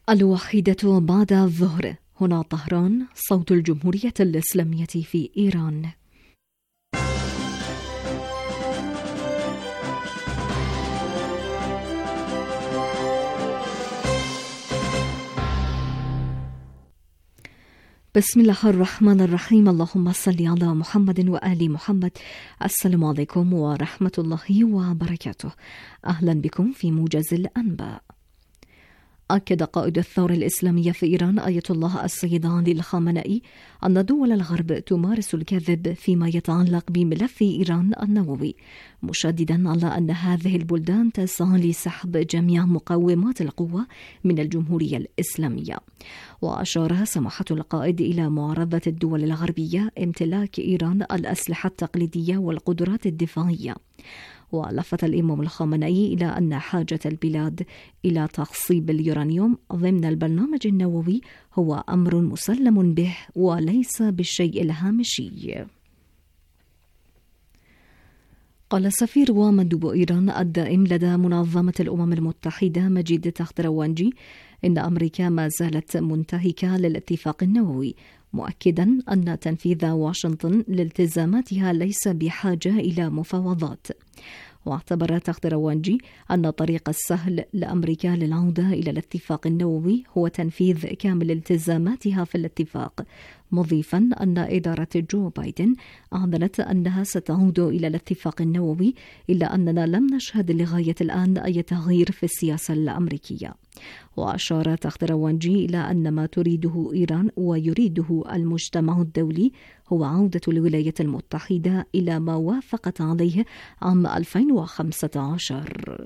الواحدة بعد الظهر. هنا طهران، صوت الجمهورية الإسلامية في إيران. بسم الله الرحمن الرحيم. اللهم صل على محمد وآل محمد. السلام عليكم ورحمة الله وبركاته. أهلا بكم في موجز الأنباء. أكد قائد الثورة الإسلامية في إيران آية الله السيد علي الخامنئي أن دول الغرب تمارس الكذب فيما يتعلق بملف إيران النووي، مشددا على أن هذه البلدان تسعى لسحب جميع مقومات القوة من الجمهورية الإسلامية. وأشار سماحة القائد إلى معارضة الدول الغربية امتلاك إيران الأسلحة التقليدية والقدرات الدفاعية. ولفت الإمام الخامنئي إلى أن حاجة البلاد إلى تخصيب اليورانيوم ضمن البرنامج النووي هو أمر مسلم به وليس بالشيء الهامشي. قال السفير ومندوب إيران الدائم لدى منظمة الأمم المتحدة مجيد تختروانجي إن أمريكا ما زالت منتهكة للاتفاق النووي، مؤكدا أن تنفيذ واشنطن لالتزاماتها ليس بحاجة إلى مفاوضات. واعتبر تختروانجي أن الطريق السهل لأمريكا للعودة إلى الاتفاق النووي هو تنفيذ كامل التزاماتها في الاتفاق، مضيفا أن إدارة جو بايدن أعلنت أنها ستعود إلى الاتفاق النووي، إلا أننا لم نشهد لغاية الآن أي تغيير في السياسة الأمريكية. وأشار تختروانجي إلى أن ما تريده إيران ويريده المجتمع الدولي هو عودة الولايات المتحدة إلى ما وافقت عليه عام 2015.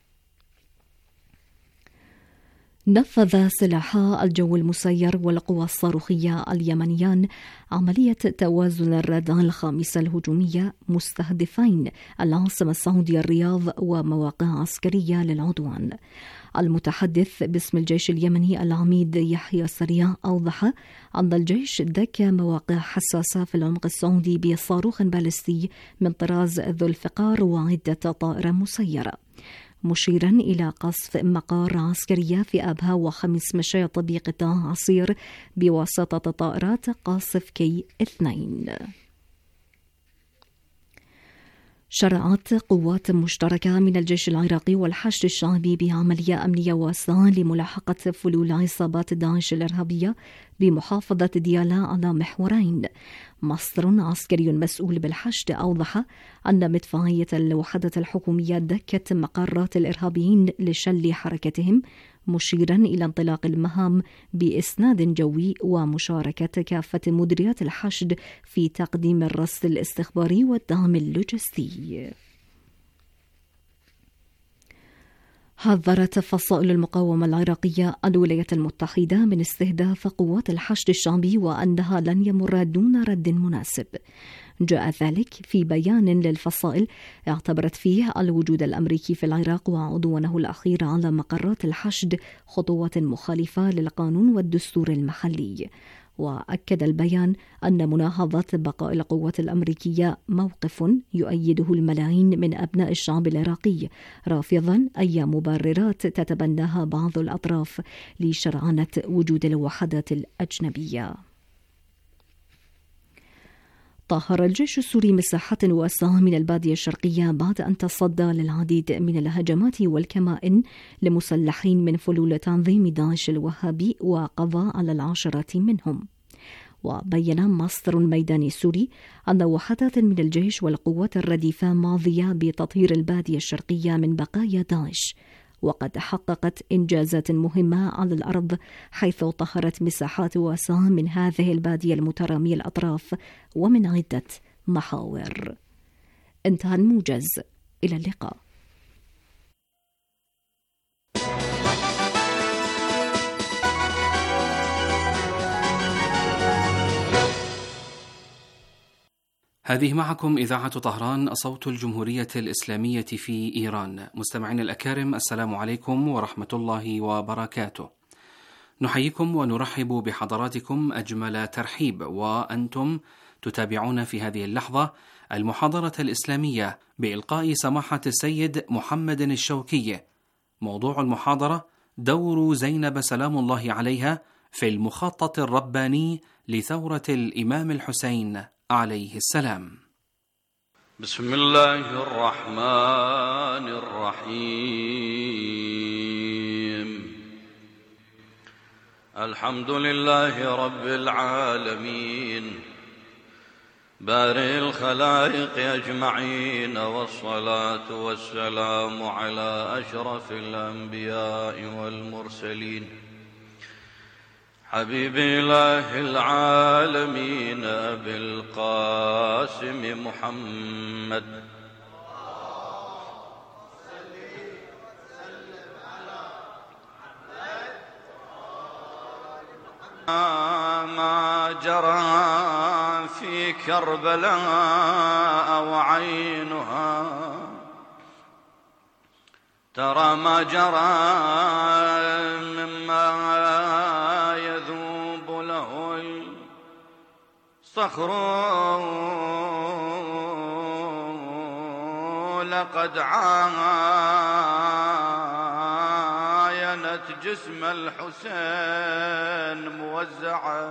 نفذ سلاحا الجو المسير والقوى الصاروخية اليمنيان عملية توازن الردع الخامسة الهجومية، مستهدفين العاصمة السعودية الرياض ومواقع عسكرية للعدوان. المتحدث باسم الجيش اليمني العميد يحيى سريع أوضح أن الجيش دك مواقع حساسة في العمق السعودي بصاروخ باليستي من طراز ذو الفقار وعدة طائرة مسيرة، مشيرا إلى قصف مقار عسكرية في أبها وخمس مشايط بقطاع عصير بواسطة طائرات قاصف كي 2. شرعت قوات مشتركة من الجيش العراقي والحشد الشعبي بعملية أمنية واسعة لملاحقة فلول عصابات داعش الإرهابية بمحافظة ديالى على محورين. مصدر عسكري مسؤول بالحشد أوضح أن مدفعية الوحدة الحكومية دكت مقرات الإرهابيين لشل حركتهم، مشيرا إلى انطلاق المهام بإسناد جوي ومشاركة كافة مديريات الحشد في تقديم الرصد الاستخباري والدعم اللوجستي. حذرت فصائل المقاومة العراقية الولايات المتحدة من استهداف قوات الحشد الشعبي وأنها لن يمر دون رد مناسب. جاء ذلك في بيان للفصائل اعتبرت فيه الوجود الأمريكي في العراق وعدوانه الأخير على مقرات الحشد خطوات مخالفة للقانون والدستور المحلي. وأكد البيان أن مناهضة بقاء القوات الأمريكية موقف يؤيده الملايين من أبناء الشعب العراقي، رافضا أي مبررات تتبناها بعض الأطراف لشرعنة وجود الوحدات الأجنبية. طهر الجيش السوري مساحات واسعة من البادية الشرقية بعد أن تصدى للعديد من الهجمات والكمائن لمسلحين من فلول تنظيم داعش الوهابي وقضى على العشرات منهم. وبين مصدر ميداني سوري أن وحدات من الجيش والقوات الرديفة ماضية بتطهير البادية الشرقية من بقايا داعش، وقد حققت إنجازات مهمة على الأرض، حيث طهرت مساحات واسعة من هذه البادية المترامية الأطراف ومن عدة محاور. انتهى الموجز. إلى اللقاء. هذه معكم إذاعة طهران، صوت الجمهورية الإسلامية في إيران. مستمعين الأكارم، السلام عليكم ورحمة الله وبركاته. نحييكم ونرحب بحضراتكم أجمل ترحيب، وأنتم تتابعون في هذه اللحظة المحاضرة الإسلامية بإلقاء سماحة السيد محمد الشوكي. موضوع المحاضرة: دور زينب سلام الله عليها في المخطط الرباني لثورة الإمام الحسين عليه السلام. بسم الله الرحمن الرحيم. الحمد لله رب العالمين بارئ الخلائق أجمعين، والصلاة والسلام على أشرف الأنبياء والمرسلين حبيب إله العالمين أبي القاسم محمد ما جرى في كربلاء وعينها ترى ما جرى مما يذوب له الصخر، لقد عاينت جسم الحسين موزعا،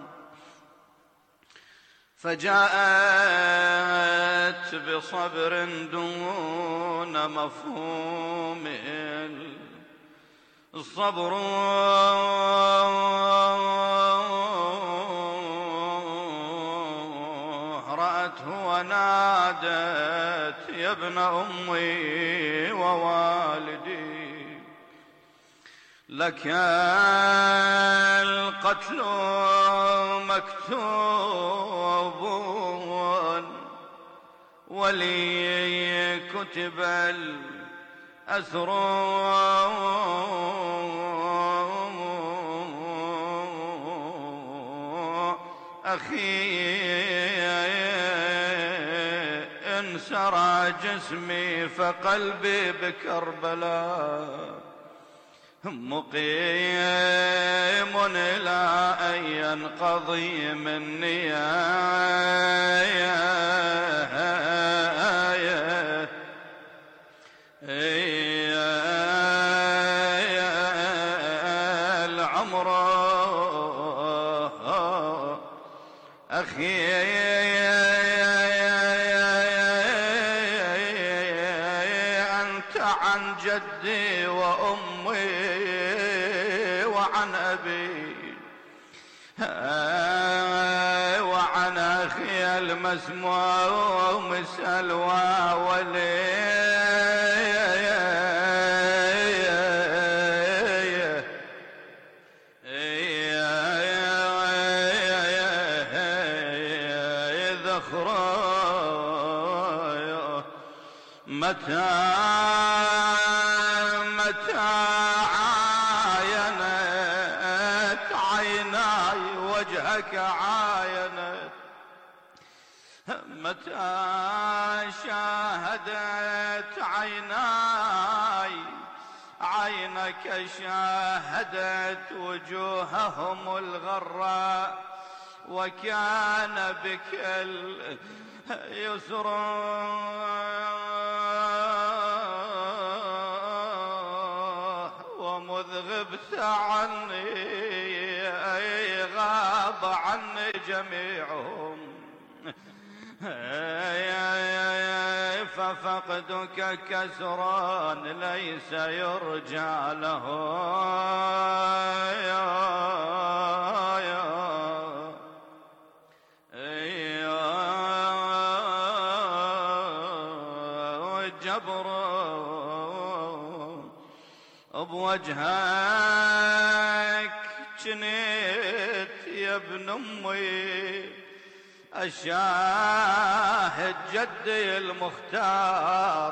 فجاءت بصبر دون مفهوم الصبر، رأته ونادت يا ابن أمي ووالدي، لك القتل مكتوب ولي كتب الأسر، أخي انسرى جسمي فقلبي بكربلاء مقيم إلى أن ينقضي مني العمر، أخي أنت عن جدي وأمي وعن أبي وعن أخي المسموم سلوى ولي متى عاينت عيناي وجهك عاينت، متى شاهدت عيناي عينك شاهدت وجوههم الغراء، وكان بك اليسر ومذ غبت عني غاب عني جميعهم، ففقدك كسرا ليس يرجى له، جبر بوجهك جنيت يا ابن أمي، أشاهد جدي المختار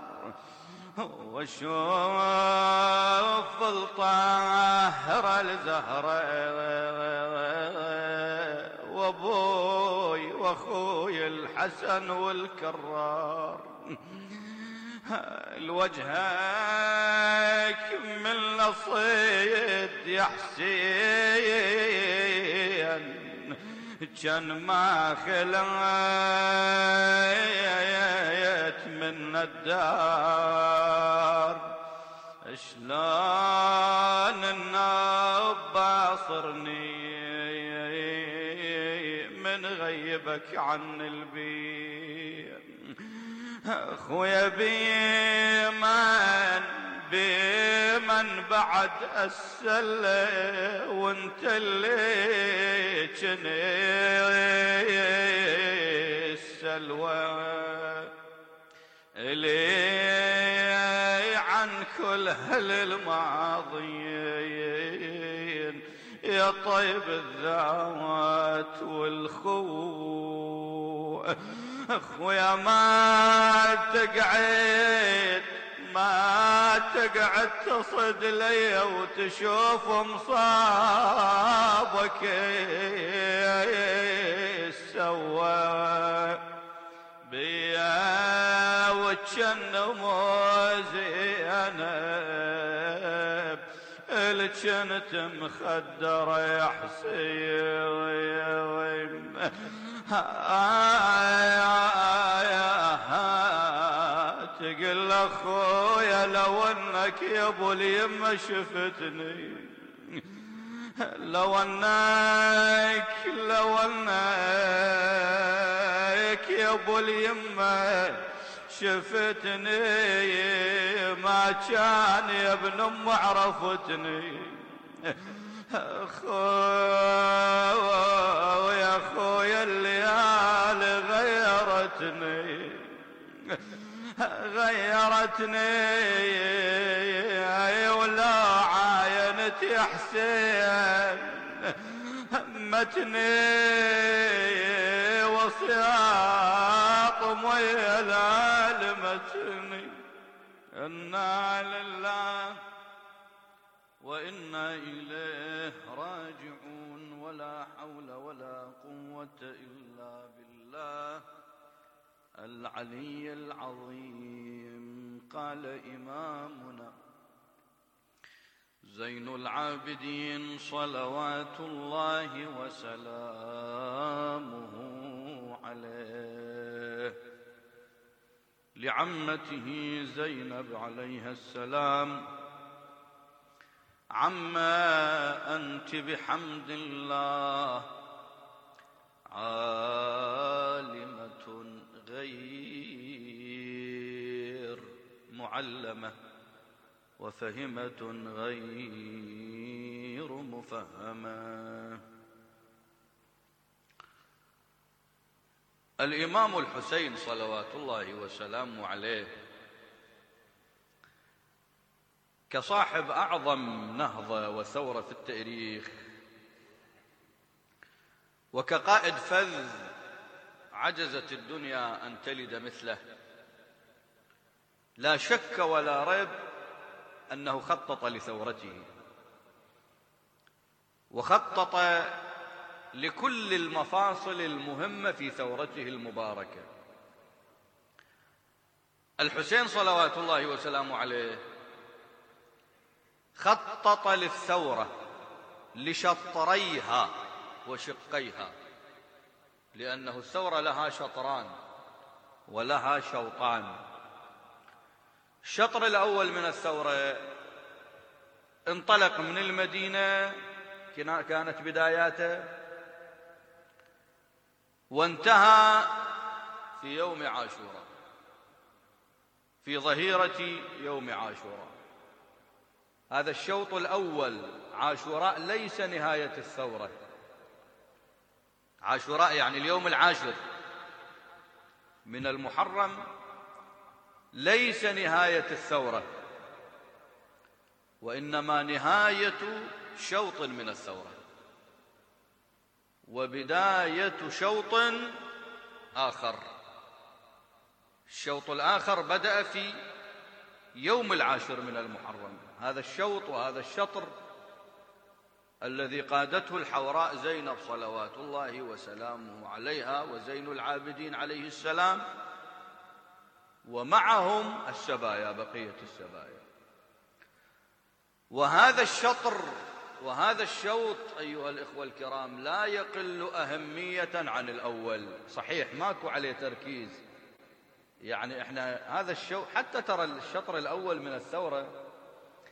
وشوف الطاهرة الزهرة وابوي واخوي الحسن والكرار، لوجهك من لصيد يا حسين كان ما خليت من الدار، شلون النوب باصرني من غيبك عن البيت خويا بمن بعد السلة وانت اللي جنيت السلوى إلي عن كل هل الماضيين يا طيب الذات والخو أخويا ما تقعد تصد لي وتشوف مصابك سوى بيا وجن موزي أنا اللي كنت مخدر يا حسين تقل اخويا لو انك يا ابو اليمه شفتني لو انك يا ابو اليمه شفتني ما كان يا ابن ام عرفتني يا خويا الليالي غيرتني ولا عاينت يا حسين همتني وصياط ميلا لمتني إنا لله وإنا إليه راجعون ولا حول ولا قوة إلا بالله العلي العظيم. قال إمامنا زين العابدين صلوات الله وسلامه عليه لعمته زينب عليها السلام: عما أنت بحمد الله عالمة غير معلمة وفهمة غير مفهمة. الإمام الحسين صلوات الله وسلامه عليه كصاحب أعظم نهضة وثورة في التاريخ وكقائد فذ عجزت الدنيا أن تلد مثله، لا شك ولا ريب أنه خطط لثورته وخطط لكل المفاصل المهمة في ثورته المباركة. الحسين صلوات الله وسلامه عليه خطط للثورة لشطريها وشقيها، لأنه الثورة لها شطران ولها شوطان. الشطر الأول من الثورة انطلق من المدينة، كانت بداياته، وانتهى في يوم عاشوراء، في ظهيرة يوم عاشوراء. هذا الشوط الأول. عاشوراء ليس نهاية الثورة، عاشوراء يعني اليوم العاشر من المحرم ليس نهاية الثورة، وإنما نهاية شوط من الثورة وبداية شوط آخر. الشوط الآخر بدأ في يوم العاشر من المحرم. هذا الشوط وهذا الشطر الذي قادته الحوراء زينب صلوات الله وسلامه عليها وزين العابدين عليه السلام، ومعهم السبايا، بقية السبايا. وهذا الشطر وهذا الشوط أيها الإخوة الكرام لا يقل أهمية عن الأول. صحيح ماكو عليه تركيز، يعني احنا هذا الشوط حتى ترى الشطر الأول من الثورة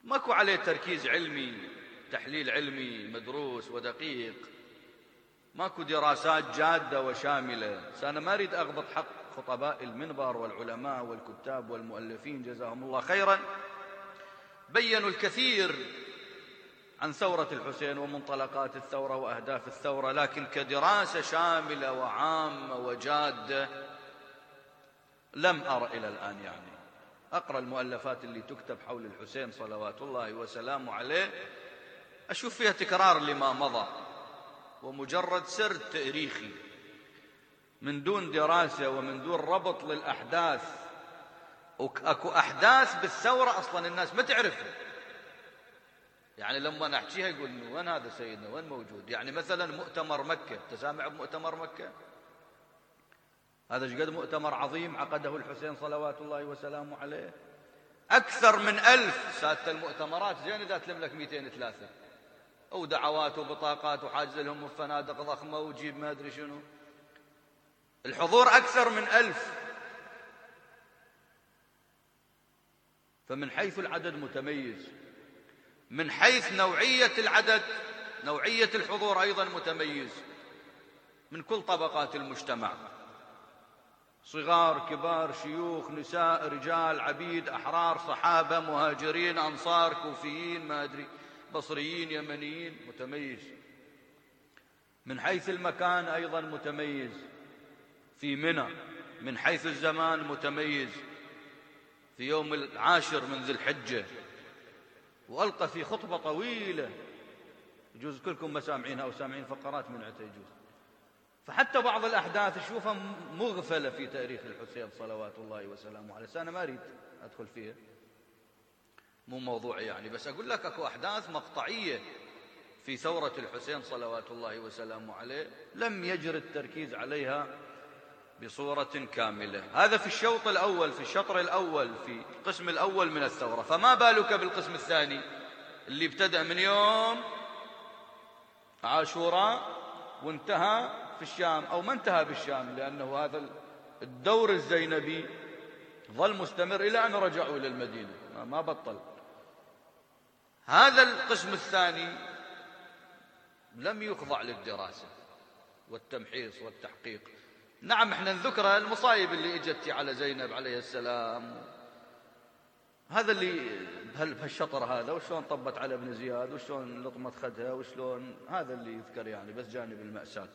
ماكو عليه تركيز علمي، تحليل علمي مدروس ودقيق، ماكو دراسات جادة وشاملة. أنا ما أريد أغبط حق خطباء المنبر والعلماء والكتاب والمؤلفين جزاهم الله خيرا، بيّنوا الكثير عن ثورة الحسين ومنطلقات الثورة وأهداف الثورة، لكن كدراسة شاملة وعامة وجادة لم أر إلى الآن. يعني أقرأ المؤلفات اللي تكتب حول الحسين صلوات الله وسلامه عليه، أشوف فيها تكرار لما مضى ومجرد سرد تاريخي من دون دراسة ومن دون ربط للأحداث. وأكو أحداث بالثورة أصلا الناس ما تعرفها، يعني لما نحكيها يقول وين هذا سيدنا، وين موجود؟ يعني مثلا مؤتمر مكة، تسامع بمؤتمر مكة؟ هذا ايش قد مؤتمر عظيم عقده الحسين صلوات الله وسلامه عليه، أكثر من 1000 سادة المؤتمرات، زين إذا تلم لك 203 ودعوات وبطاقات وحاجز لهم وفنادق ضخمة وجيب ما أدري شنو، الحضور أكثر من 1000. فمن حيث العدد متميز، من حيث نوعية العدد، نوعية الحضور أيضا متميز، من كل طبقات المجتمع، صغار كبار شيوخ نساء رجال عبيد أحرار صحابة مهاجرين أنصار كوفيين ما أدري بصريين يمنيين، متميز. من حيث المكان أيضا متميز، في منى من حيث الزمان متميز، في يوم 10 من ذي الحجة، وألقى في خطبة طويلة يجوز كلكم ما سامعينها أو سامعين فقرات من عتى يجوز. فحتى بعض الأحداث تشوفها مغفلة في تاريخ الحسين صلوات الله وسلامه عليه. أنا ما أريد أدخل فيها، مو موضوعي يعني، بس أقول لك أكو أحداث مقطعية في ثورة الحسين صلوات الله وسلامه عليه لم يجر التركيز عليها بصورة كاملة. هذا في الشوط الأول، في الشطر الأول، في القسم الأول من الثورة. فما بالك بالقسم الثاني اللي ابتدأ من يوم عاشوراء وانتهى في الشام، أو ما انتهى بالشام، لأنه هذا الدور الزينبي ظل مستمر إلى أن رجعوا إلى المدينة، ما بطل. هذا القسم الثاني لم يخضع للدراسة والتمحيص والتحقيق. نعم احنا نذكر المصايب اللي اجت على زينب عليه السلام، هذا اللي بهالشطر هذا، وشلون طبت على ابن زياد، وشلون لطمت خدها، وشلون، هذا اللي يذكر يعني، بس جانب المأساة.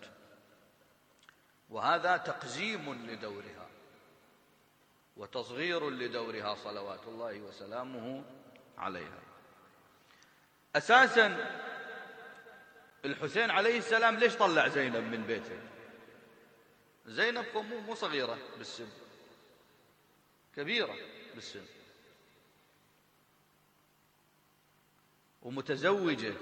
وهذا تقزيم لدورها وتصغير لدورها صلوات الله وسلامه عليها. أساسا الحسين عليه السلام ليش طلع زينب من بيته؟ زينب مو صغيرة بالسن، كبيرة بالسن ومتزوجة،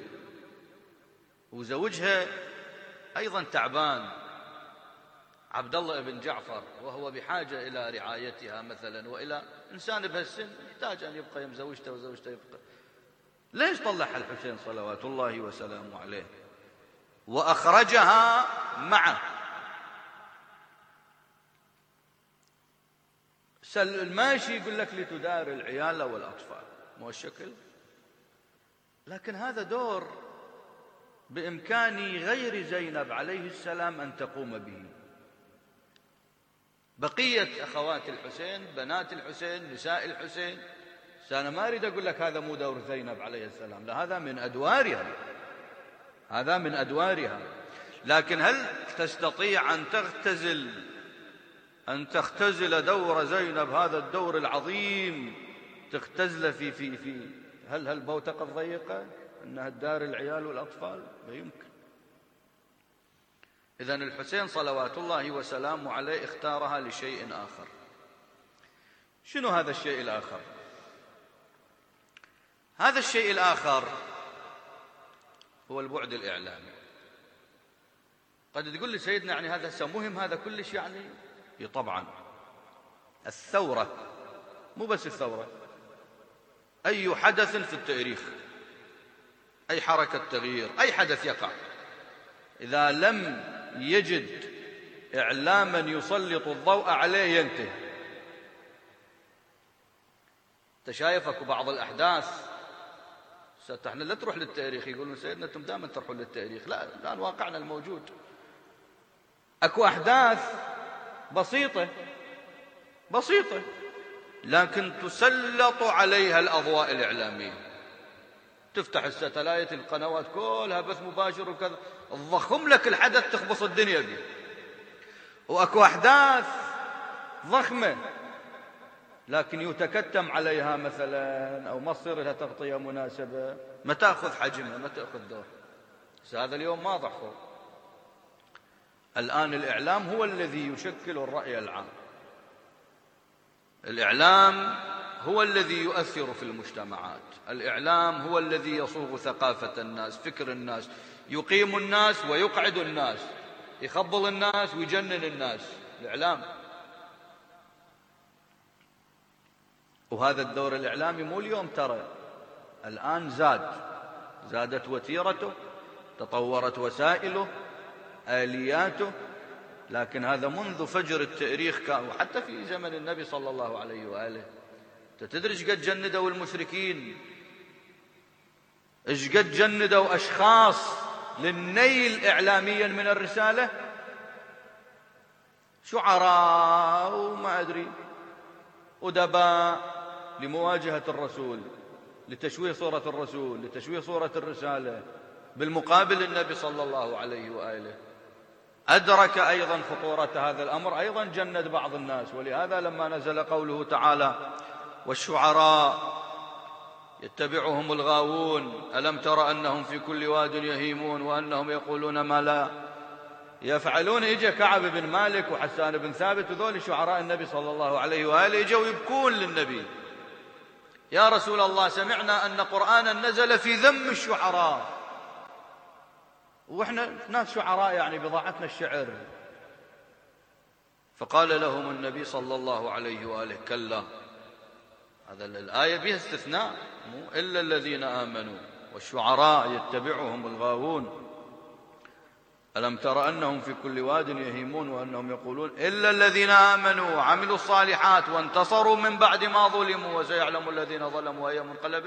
وزوجها أيضا تعبان عبد الله بن جعفر، وهو بحاجة إلى رعايتها مثلا، وإلى إنسان بهالسن يحتاج أن يبقى يم زوجته وزوجته يبقى. ليش طلعها الحسين صلوات الله وسلامه عليه وأخرجها معه؟ الماشي يقول لك لتدار العيال والأطفال، مو الشكل، لكن هذا دور بإمكان غير زينب عليه السلام أن تقوم به. بقية أخوات الحسين، بنات الحسين، نساء الحسين، أنا ما أريد أقول لك هذا مو دور زينب عليه السلام، لا، هذا من أدوارها، هذا من أدوارها. لكن هل تستطيع أن تختزل دور زينب، هذا الدور العظيم، تختزل في هل البوتقة الضيقة أنها تدار العيال والأطفال؟ لا يمكن. إذن الحسين صلوات الله وسلامه عليه اختارها لشيء آخر. شنو هذا الشيء الآخر؟ هذا الشيء الآخر هو البعد الإعلامي. قد تقول لي سيدنا يعني هذا مهم، هذا كلش يعني طبعا. الثورة مو بس الثورة، أي حدث في التاريخ، أي حركة تغيير، أي حدث يقع، إذا لم يجد إعلاما يسلط الضوء عليه ينتهي. تشايفك بعض الأحداث احنا لا تروح للتاريخ، يقولون سيدنا انتم دائما تروحون للتاريخ. لا، الآن واقعنا الموجود. اكو أحداث بسيطة لكن تسلط عليها الأضواء الإعلامية. تفتح الستلايت، القنوات كلها بث مباشر وكذا، تضخم لك الحدث، تخبص الدنيا به. وأكو أحداث ضخمة لكن يتكتم عليها مثلا، أو ما تصير لها تغطية مناسبة، ما تأخذ حجمها، ما تأخذ دور. بس هذا اليوم ما ضحوا. الآن الإعلام هو الذي يشكل الرأي العام. الإعلام هو الذي يؤثر في المجتمعات. الإعلام هو الذي يصوغ ثقافة الناس، فكر الناس، يقيم الناس ويقعد الناس، يخبل الناس ويجنن الناس. الإعلام. وهذا الدور الإعلامي مو اليوم، ترى الآن زادت وتيرته، تطورت وسائله، آلياته، لكن هذا منذ فجر التاريخ كان، وحتى في زمن النبي صلى الله عليه وآله. تدري ايش قد جندوا المشركين، ايش قد جندوا أشخاص للنيل إعلاميا من الرسالة، شعراء وما أدري أدباء، لمواجهة الرسول، لتشويه صورة الرسول، لتشويه صورة الرسالة. بالمقابل النبي صلى الله عليه وآله أدرك أيضا خطورة هذا الأمر، أيضا جند بعض الناس. ولهذا لما نزل قوله تعالى: والشعراء يتبعهم الغاوون ألم تر أنهم في كل واد يهيمون وأنهم يقولون ما لا يفعلون. إجا كعب بن مالك وحسان بن ثابت وذول شعراء النبي صلى الله عليه وآله، إجوا يبكون للنبي: يا رسول الله، سمعنا أن قرآنا نزل في ذم الشعراء، وإحنا ناس شعراء، يعني بضاعتنا الشعر. فقال لهم النبي صلى الله عليه وآله: كلا، هذا الآية بها استثناء، إلا الذين آمنوا والشعراء يتبعهم الغاوون ألم تر أنهم في كل واد يهيمون وأنهم يقولون إلا الذين آمنوا وعملوا الصالحات وانتصروا من بعد ما ظلموا وسيعلم الذين ظلموا أي منقلب.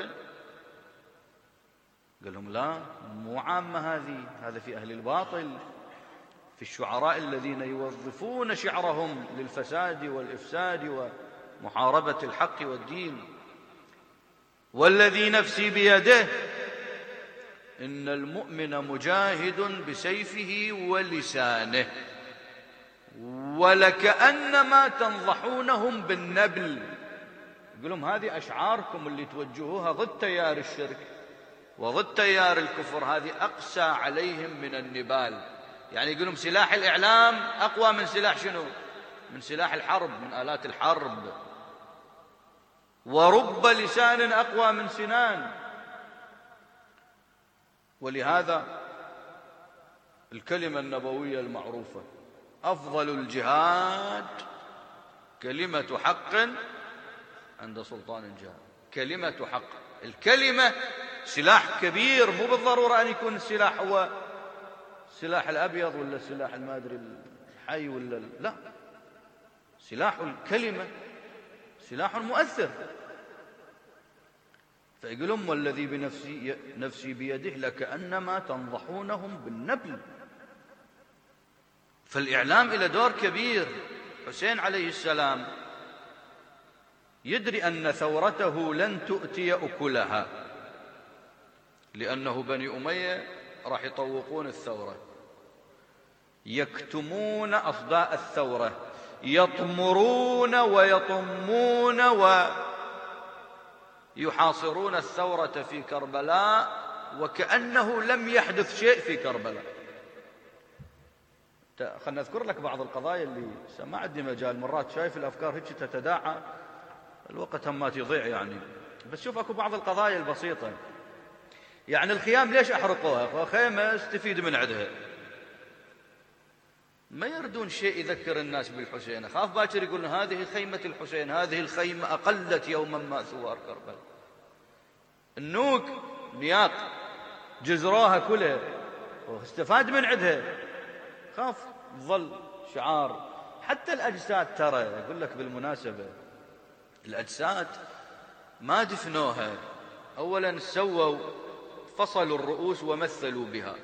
قال لهم: لا، مو عامة هذا في أهل الباطل، في الشعراء الذين يوظفون شعرهم للفساد والإفساد ومحاربة الحق والدين. والذي نفسي بيده إن المؤمن مجاهد بسيفه ولسانه ولكأنما تنضحونهم بالنبل. يقول لهم: هذه أشعاركم اللي توجهوها ضد تيار الشرك وضد تيار الكفر، هذه أقسى عليهم من النبال. يعني يقول لهم سلاح الإعلام أقوى من سلاح شنو؟ من سلاح الحرب، من آلات الحرب. ورب لسان أقوى من سنان. ولهذا الكلمة النبوية المعروفة: أفضل الجهاد كلمة حق عند سلطان جائر. كلمة حق، الكلمة سلاح كبير، مو بالضرورة أن يكون السلاح هو السلاح الأبيض ولا السلاح المادري الحي ولا لا، سلاح الكلمة سلاح مؤثر. فيقولون: والذي نفسي بيده لكأنما تنضحونهم بالنبل. فالإعلام إلى دور كبير. حسين عليه السلام يدري أن ثورته لن تؤتي أكلها، لأنه بني أمية راح يطوقون الثورة، يكتمون أصداء الثورة، يطمرون ويطمون ويحاصرون الثورة في كربلاء وكأنه لم يحدث شيء في كربلاء. خلنا نذكر لك بعض القضايا اللي ما عندي مجال، مرات شايف الأفكار هيك تتداعى، الوقت همات يضيع يعني. بس شوف أكو بعض القضايا البسيطة، يعني الخيام ليش أحرقوها؟ خيمة استفيد من عندها، ما يردون شيء يذكر الناس بالحسين. خاف باكر يقولون هذه خيمة الحسين، هذه الخيمة أقلت يوما ما ثوار كربلاء. النوك نياق جزروها كلها واستفاد من عندها، خاف ظل شعار. حتى الأجساد ترى، يقول لك بالمناسبة الأجساد ما دفنوها، أولا سووا فصلوا الرؤوس ومثلوا بها،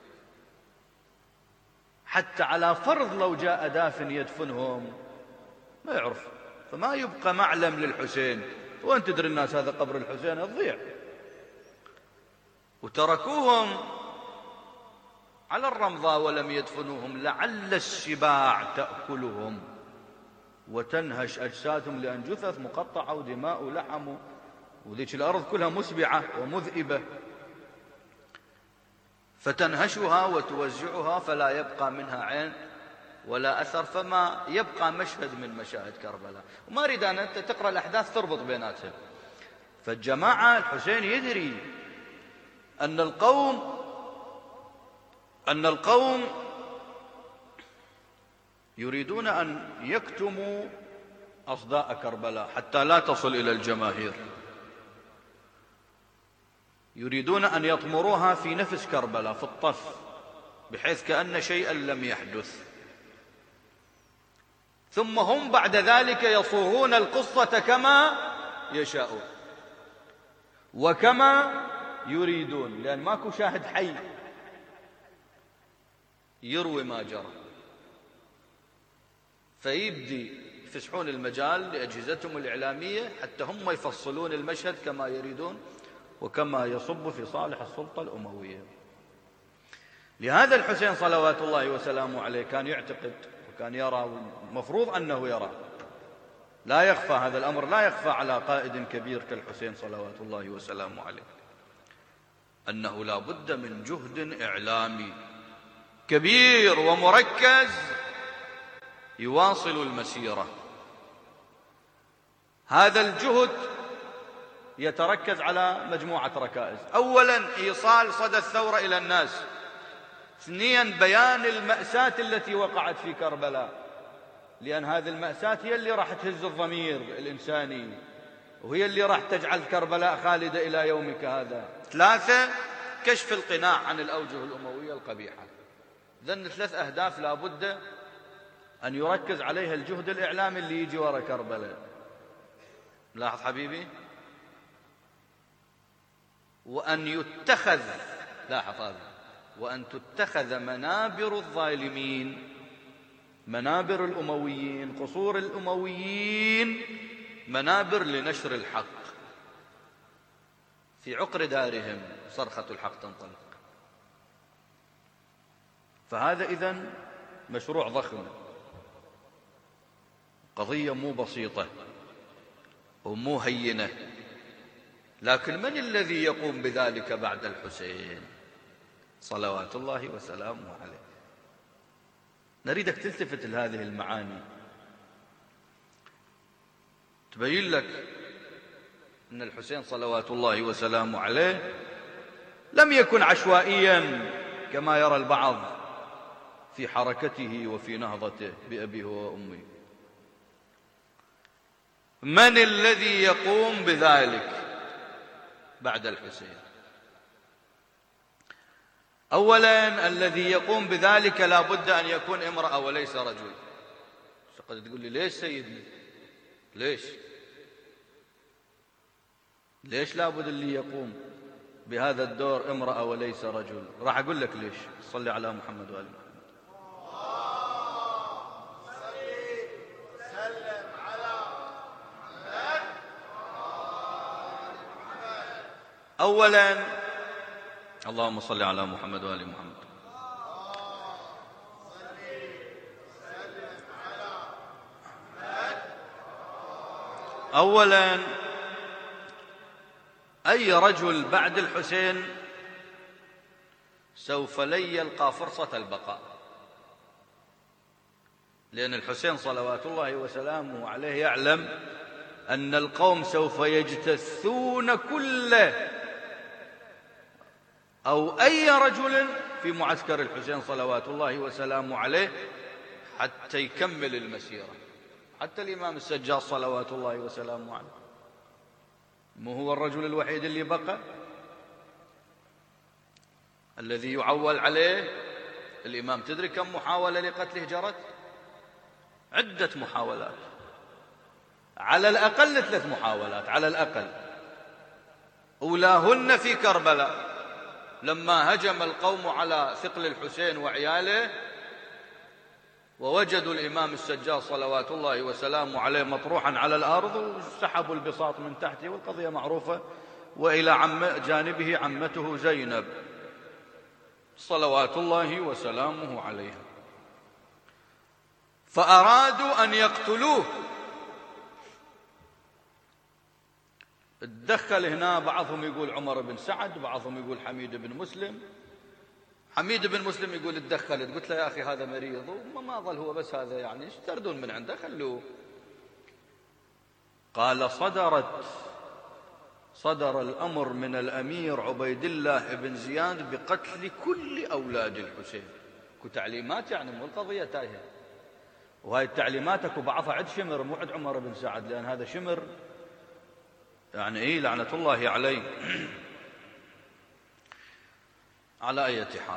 حتى على فرض لو جاء دافن يدفنهم ما يعرف، فما يبقى معلم للحسين. وين تدري الناس هذا قبر الحسين؟ تضيع. وتركوهم على الرمضاء ولم يدفنوهم لعل السباع تأكلهم وتنهش أجسادهم، لأن جثث مقطعة ودماء ولحم، وذيك الأرض كلها مسبعة ومذئبة، فتنهشها وتوزعها فلا يبقى منها عين ولا أثر، فما يبقى مشهد من مشاهد كربلاء. وما أريد أن أنت تقرأ الأحداث تربط بيناتها. فالجماعة الحسين يدري أن القوم يريدون أن يكتموا أصداء كربلاء حتى لا تصل إلى الجماهير، يريدون أن يطمروها في نفس كربلاء في الطف، بحيث كأن شيئا لم يحدث، ثم هم بعد ذلك يصوغون القصة كما يشاءون وكما يريدون، لأن ماكو شاهد حي يروي ما جرى، فيبدي يفسحون المجال لأجهزتهم الإعلامية حتى هم يفصلون المشهد كما يريدون وكما يصب في صالح السلطة الأموية. لهذا الحسين صلوات الله وسلامه عليه كان يعتقد وكان يرى، والمفروض أنه يرى، لا يخفى هذا الأمر، لا يخفى على قائد كبير كالحسين صلوات الله وسلامه عليه، أنه لا بد من جهد إعلامي كبير ومركز يواصل المسيرة. هذا الجهد يتركز على مجموعة ركائز: أولا إيصال صدى الثورة إلى الناس، ثانيا بيان المأساة التي وقعت في كربلاء، لأن هذه المأساة هي اللي راح تهز الضمير الإنساني وهي اللي راح تجعل كربلاء خالدة إلى يومك هذا. ثلاثة كشف القناع عن الأوجه الأموية القبيحة. ذن 3 أهداف لا بد أن يركز عليها الجهد الإعلامي اللي يجي وراء كربلاء. لاحظ حبيبي، وأن يتخذ، لاحظ هذا، وأن تتخذ منابر الظالمين، منابر الأمويين، قصور الأمويين، منابر لنشر الحق، في عقر دارهم صرخة الحق تنطلق. فهذا إذن مشروع ضخم، قضية مو بسيطة ومو هينة، لكن من الذي يقوم بذلك بعد الحسين صلوات الله وسلامه عليه؟ نريدك تلتفت لهذه المعاني، تبين لك أن الحسين صلوات الله وسلامه عليه لم يكن عشوائيا كما يرى البعض في حركته وفي نهضته بأبيه وأمه. من الذي يقوم بذلك بعد الحسين؟ أولا الذي يقوم بذلك لا بد أن يكون امرأة وليس رجل. قد تقول لي ليش سيدنا؟ ليش لابد اللي يقوم بهذا الدور امرأة وليس رجل؟ راح أقول لك ليش. صلي على محمد وآل محمد. أولا اللهم صل على محمد وآل محمد. أولا أي رجل بعد الحسين سوف لن يلقى فرصة البقاء، لأن الحسين صلوات الله وسلامه عليه يعلم أن القوم سوف يجتثون كله أو أي رجل في معسكر الحسين صلوات الله وسلامه عليه حتى يكمل المسيرة. حتى الإمام السجاد صلوات الله وسلامه عليه مو هو الرجل الوحيد اللي بقى الذي يعول عليه الإمام؟ تدري كم محاولة لقتله جرت؟ عدة محاولات، على الأقل 3 محاولات على الأقل، أولاهن في كربلاء لما هجم القوم على ثقل الحسين وعياله ووجدوا الإمام السجاد صلوات الله وسلامه عليه مطروحا على الأرض، وسحبوا البساط من تحته، والقضية معروفة. وإلى جانبه عمته زينب صلوات الله وسلامه عليها، فأرادوا أن يقتلوه. اتدخل هنا، بعضهم يقول عمر بن سعد، بعضهم يقول حميد بن مسلم. حميد بن مسلم يقول اتدخلت، قلت له يا أخي هذا مريض وما ظل هو بس هذا، يعني ايش تردون من عنده، خلوه. قال صدر الأمر من الأمير عبيد الله بن زياد بقتل كل أولاد الحسين. تعليمات، يعني مو القضية تايهة، وهاي التعليمات اكو بعضها عند شمر مو عند عمر بن سعد، لأن هذا شمر يعني لعنة الله عليه. على أي حال،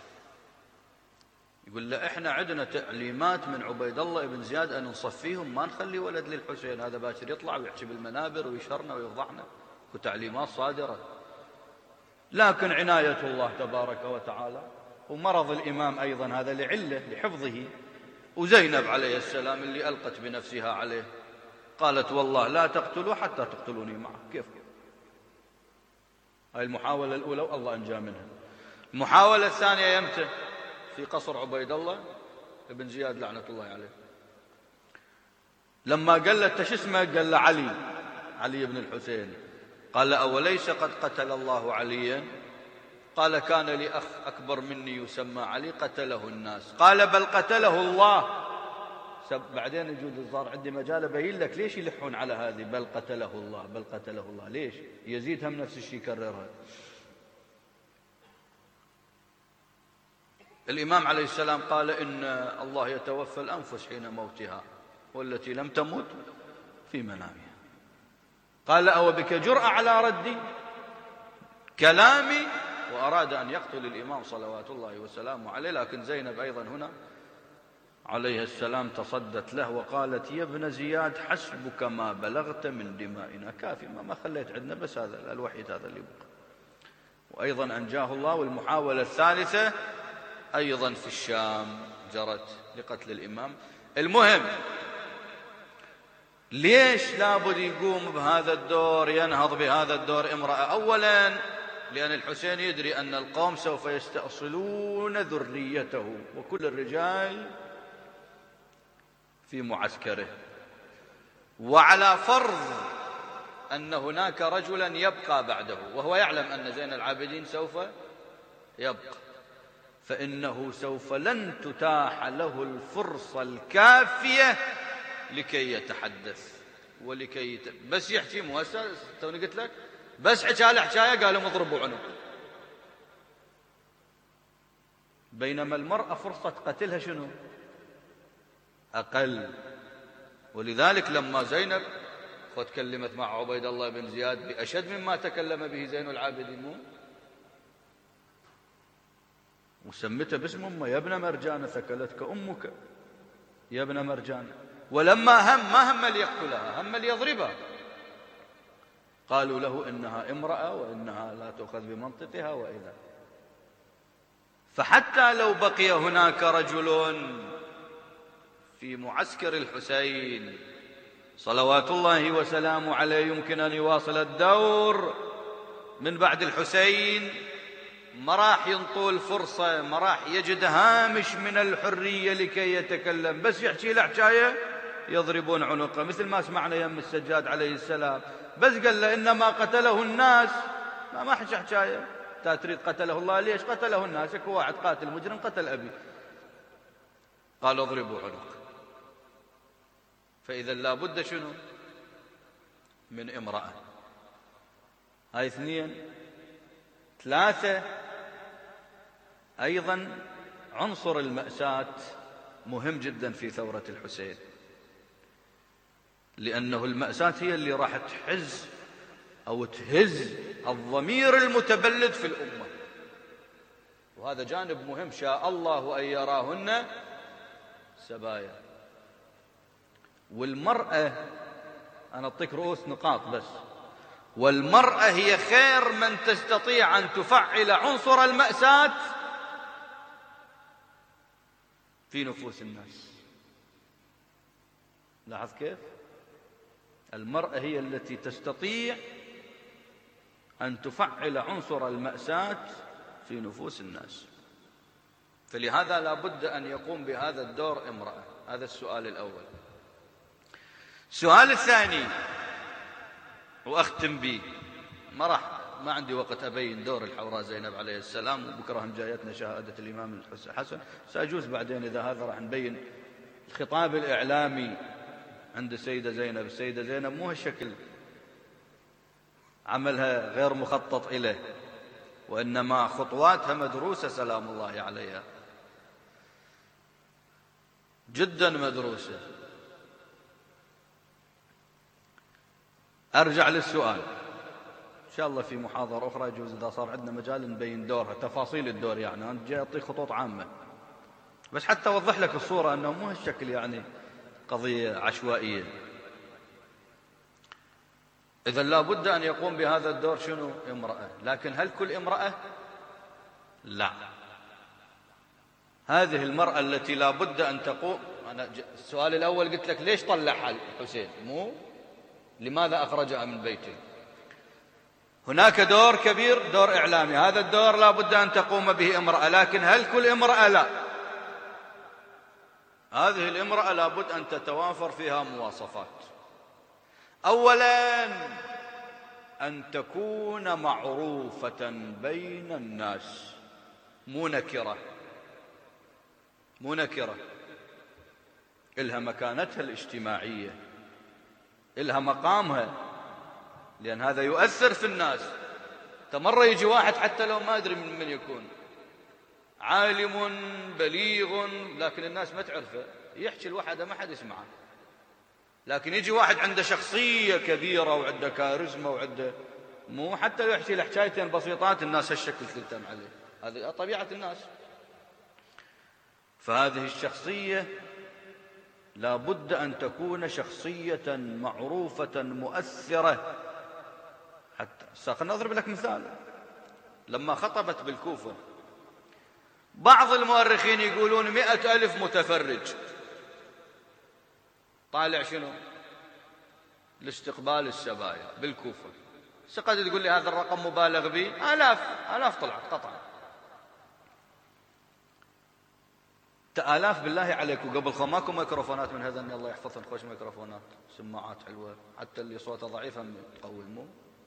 يقول له احنا عندنا تعليمات من عبيد الله بن زياد أن نصفيهم، ما نخلي ولد للحسين، هذا باكر يطلع ويحكي بالمنابر ويشرنا ويفضحنا، وتعليمات صادرة. لكن عناية الله تبارك وتعالى ومرض الإمام أيضا هذا لعله لحفظه، وزينب عليه السلام اللي ألقت بنفسها عليه قالت والله لا تقتلوا حتى تقتلوني معه. كيف؟ هاي المحاولة الأولى والله أنجى منها. المحاولة الثانية يمتى؟ في قصر عبيد الله بن زياد لعنة الله عليه، لما قال له انت شو اسمه؟ قال له علي بن الحسين. قال أوليس قد قتل الله عليا؟ قال كان لي أخ أكبر مني يسمى علي قتله الناس. قال بل قتله الله. بعدين يجوز الظاهر عندي مجال أبين لك ليش يلحون على هذه بل قتله الله بل قتله الله، ليش؟ يزيد هم نفس الشيء يكررها. الإمام عليه السلام قال إن الله يتوفى الأنفس حين موتها والتي لم تمت في منامها. قال أو بك جرأة على ردي كلامي؟ وأراد أن يقتل الإمام صلوات الله وسلامه عليه. لكن زينب أيضا هنا عليه السلام تصدت له وقالت يا ابن زياد حسبك ما بلغت من دمائنا، كافي، ما خليت عندنا، بس هذا الوحيد هذا اللي بقى. وأيضا أنجاه الله. والمحاولة الثالثة أيضا في الشام جرت لقتل الإمام. المهم، ليش لابد يقوم بهذا الدور، ينهض بهذا الدور امرأة؟ أولا لأن الحسين يدري أن القوم سوف يستأصلون ذريته وكل الرجال في معسكره، وعلى فرض أن هناك رجلا يبقى بعده، وهو يعلم أن زين العابدين سوف يبقى، فإنه سوف لن تتاح له الفرصة الكافية لكي يتحدث ولكي بس يحكي. مؤسس توني قلت لك بس حكى له حكاية قالوا اضربوا عنق، بينما المرأة فرصة قتلها شنو؟ أقل. ولذلك لما زينب تكلمت مع عبيد الله بن زياد بأشد مما تكلم به زين العابدين، وسمته باسم أمه، يا ابن مرجان ثكلتك أمك يا ابن مرجان. ولما ما هم ليقتلها، هم ليضربها. قالوا له إنها امرأة وإنها لا تؤخذ بمنطقها وإذا. فحتى لو بقي هناك رجل في معسكر الحسين صلوات الله وسلامه عليه يمكن أن يواصل الدور من بعد الحسين، ما راح ينطول فرصة، ما راح يجد هامش من الحرية لكي يتكلم، بس يحكي له حكاية يضربون عنقه، مثل ما سمعنا يم السجاد عليه السلام، بس قال له إنما قتله الناس، ما حكى حكاية. تريد قتله الله؟ ليش قتله الناس؟ اكو واحد قاتل مجرم قتل أبي، قال اضربوا عنق. فإذا لابد شنو؟ من امرأة. هاي 2. 3 أيضا عنصر المأساة مهم جدا في ثورة الحسين، لأنه المأساة هي اللي راح تحز أو تهز الضمير المتبلد في الأمة، وهذا جانب مهم شاء الله أن يراهن سبايا. والمرأة، أنا أعطيك رؤوس نقاط بس، والمرأة هي خير من تستطيع أن تفعل عنصر المأساة في نفوس الناس. لاحظ كيف؟ المرأة هي التي تستطيع أن تفعل عنصر المأساة في نفوس الناس، فلهذا لا بد أن يقوم بهذا الدور امرأة. هذا السؤال الأول. السؤال الثاني وأختم به، ما عندي وقت أبين دور الحوراء زينب عليه السلام، وبكرة هم جايتنا شهادة الإمام الحسن، سأجوز بعدين إذا هذا راح نبين الخطاب الإعلامي عند السيدة زينب. السيدة زينب مو هالشكل عملها غير مخطط إليه، وإنما خطواتها مدروسة سلام الله عليها، جدا مدروسة. أرجع للسؤال إن شاء الله في محاضرة أخرى، يجوز إذا صار عندنا مجال نبين دورها، تفاصيل الدور. يعني أنا جاي أعطيك خطوط عامة بس حتى أوضح لك الصورة أنه مو هالشكل يعني قضية عشوائية. إذن لا بد أن يقوم بهذا الدور شنو؟ امرأة. لكن هل كل امرأة؟ لا. هذه المرأة التي لا بد أن تقوم. أنا السؤال الأول قلت لك ليش طلعها الحسين، مو لماذا أخرجها من بيته. هناك دور كبير، دور إعلامي، هذا الدور لا بد أن تقوم به امرأة. لكن هل كل امرأة؟ لا. هذه الامرأة لا بد أن تتوافر فيها مواصفات. أولا أن تكون معروفة بين الناس، مو نكرة، إلها مكانتها الاجتماعية، إلها مقامها، لأن هذا يؤثر في الناس. مرة يجي واحد حتى لو ما أدري من يكون، عالم بليغ لكن الناس ما تعرفه، يحكي الواحد ما حد يسمعه. لكن يجي واحد عنده شخصية كبيرة وعنده كاريزما وعنده، مو حتى لو يحكي له حكايتين بسيطات الناس هالشكل تلتم عليه. هذه طبيعة الناس. فهذه الشخصية لا بد أن تكون شخصية معروفة مؤثرة. حتى خلنا نضرب لك مثال. لما خطبت بالكوفة بعض المؤرخين يقولون 100,000 متفرج طالع شنو؟ لاستقبال السبايا بالكوفة. قد تقول لي هذا الرقم مبالغ به؟ آلاف طلعت قطعا، آلاف بالله عليك. وقبل ماكو ميكروفونات من هذا، ان الله يحفظهم، خوش ميكروفونات، سماعات حلوة، حتى اللي صوته ضعيف هم تقوي، مو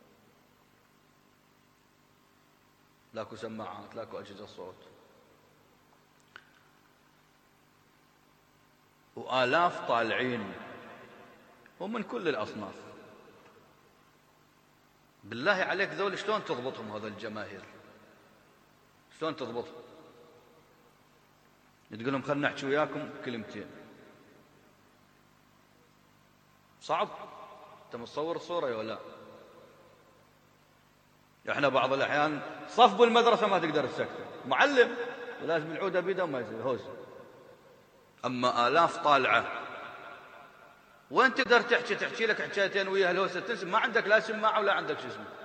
لاكو سماعات، لاكو أجهزة صوت، وآلاف طالعين ومن كل الأصناف. بالله عليك ذول شلون تضبطهم؟ هذا الجماهير شلون تضبطهم؟ تقول لهم خلنا نحكي وياكم كلمتين، صعب. انت متصور الصورة ولا لا؟ احنا بعض الأحيان صف بالمدرسة ما تقدر تسكته، معلم ولازم العودة بيده وما يصير هوز. أما آلاف طالعة وين تقدر تحكي لك حكايتين ويا الهوسة تنسى، ما عندك لا سماعة ولا عندك شو اسمه.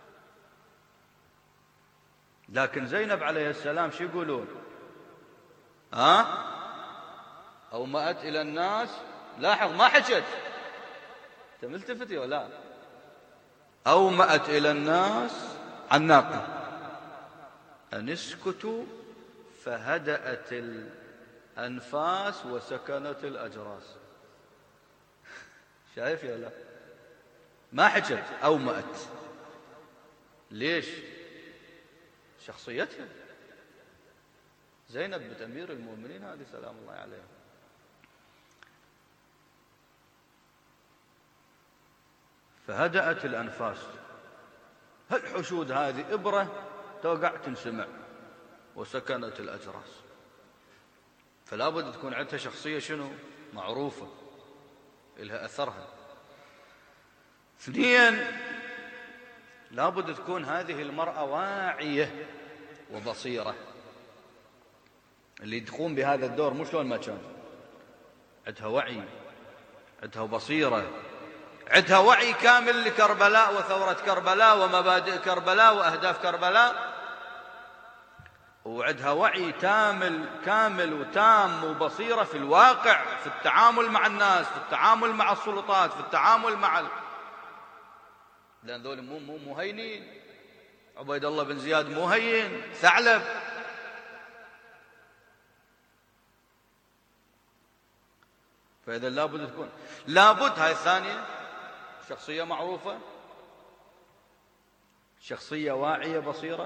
لكن زينب عليه السلام شو يقولون؟ أومأت إلى الناس، لاحظ ما حكت، أنت ملتفتي ولا؟ أومأت إلى الناس عن ناقة أن اسكتوا فهدأت الأنفاس وسكنت الأجراس. شايف يا لا؟ ما حكت، أومأت. ليش؟ شخصيتها زينب بنت أمير المؤمنين هذه سلام الله عليها. فهدأت الأنفاس. هالحشود هذه إبرة توقع تنسمع، وسكنت الأجراس. فلا بد تكون عندها شخصية شنو؟ معروفة، إلها أثرها. ثانيا لا بد تكون هذه المرأة واعية وبصيرة. اللي تقوم بهذا الدور مش لون ما كان، عندها وعي، عندها بصيرة، عندها وعي كامل لكربلاء وثورة كربلاء ومبادئ كربلاء وأهداف كربلاء، وعندها وعي كامل وتام وبصيرة في الواقع، في التعامل مع الناس، في التعامل مع السلطات، في التعامل مع لأن ذول مو هينين. عبيد الله بن زياد مو هين، ثعلب. فإذا لابد تكون، لابد هاي الثانية شخصية معروفة، شخصية واعية بصيرة.